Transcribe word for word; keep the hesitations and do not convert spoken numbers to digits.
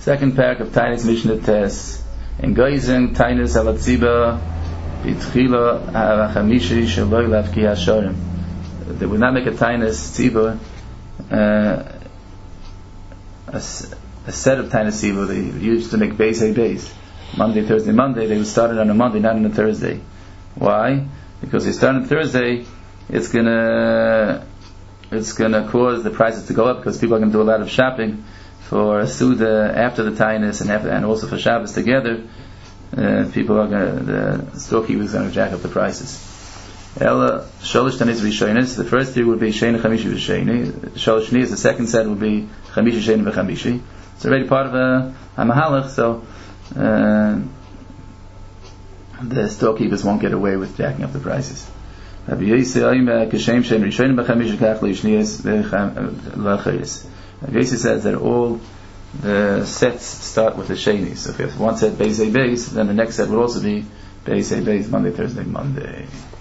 Second parak of Tainis Mishnah Tes. In Geisen Tainis Alatziba Bitchila Hachamishi Shaloi Lavki Hasharim. They would not make a Tainis Tziba, uh, a, a set of Tainis Tziba. They used to make base a base. Monday, Thursday, Monday. They would start it on a Monday, not on a Thursday. Why? Because they start on Thursday, it's gonna it's gonna cause the prices to go up because people are gonna do a lot of shopping for a Suda after the Tainis and after, and also for Shabbos together. Uh, people are gonna, the storekeepers are gonna jack up the prices. Ella Sholosh Tanis Rishonis. The first three would be Sheni Chamishi V'Sheni. Sholosh Shni is the second set would be Chamishi Sheni V'Chamishi. It's already part of a, a Mahalach, so uh, the storekeepers won't get away with jacking up the prices. Rabbi Yossi says that all the sets start with the Sheni. So if you have one set Beis A Beis, then the next set would also be Beis A Beis, Monday, Thursday, Monday.